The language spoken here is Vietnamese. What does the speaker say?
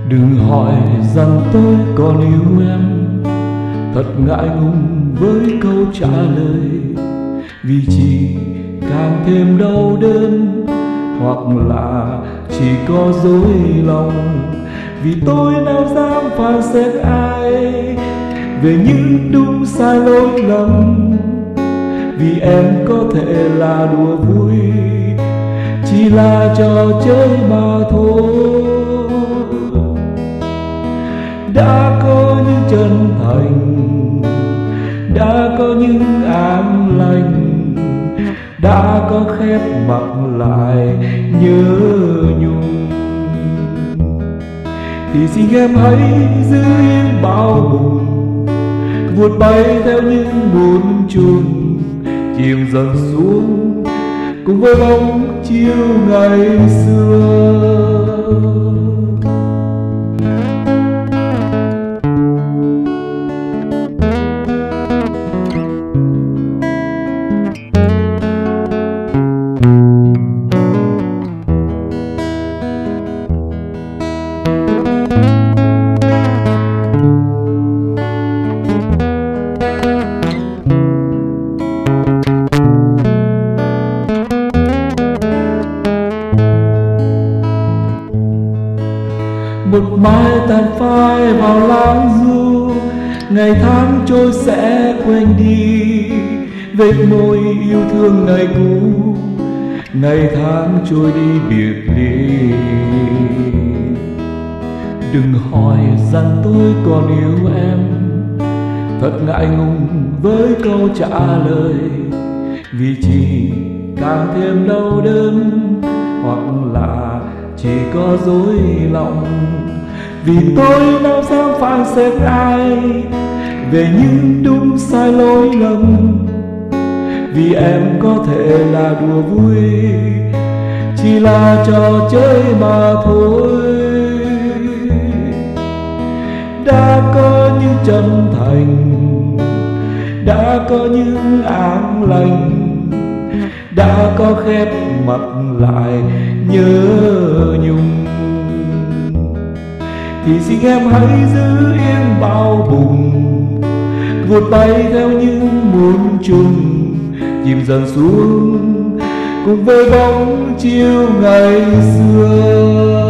Đừng hỏi rằng tôi còn yêu em, thật ngại ngùng với câu trả lời, vì chỉ càng thêm đau đớn hoặc là chỉ có dối lòng. Vì tôi nào dám phán xét ai về những đúng sai lỗi lầm, vì em có thể là đùa vui, chỉ là trò chơi mà thôi. Đã có những chân thành, đã có những ám lành, đã có khép mặt lại nhớ nhung, thì xin em hãy giữ yên bao bùng, vụt bay theo những buồn chồn, chìm dần xuống cùng với bóng chiều ngày xưa. Một mai tàn phai vào lãng du, ngày tháng trôi sẽ quên đi vết môi yêu thương ngày cũ, ngày tháng trôi đi biệt ly. Đừng hỏi rằng tôi còn yêu em, thật ngại ngùng với câu trả lời, vì chỉ càng thêm đau đớn hoặc là chỉ có dối lòng. Vì tôi nào dám phán xét ai về những đúng sai lỗi lầm, vì em có thể là đùa vui, chỉ là trò chơi mà thôi. Đã có những chân thành, đã có những áng lành, đã có khép mặt lại nhớ nhung, thì xin em hãy giữ yên bao bùng, vụt bay theo những muôn trùng, chìm dần xuống cùng với bóng chiều ngày xưa.